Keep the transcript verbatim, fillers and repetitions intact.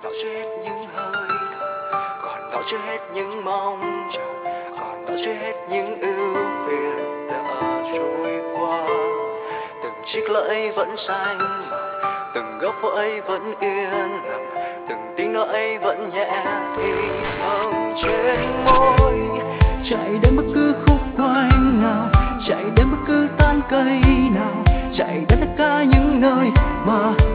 đó chưa hết những hơi thở, còn đó chưa hết những mong chờ, còn đó chưa hết những ưu phiền đã trôi qua. Từng chiếc lưỡi vẫn xanh màu, từng góc phố ấy vẫn yên lặng, từng tiếng nói ấy vẫn nhẹ thì thầm trên môi. Chạy đến bất cứ khúc quanh nào, chạy đến bất cứ tán cây nào, chạy đến tất cả những nơi mà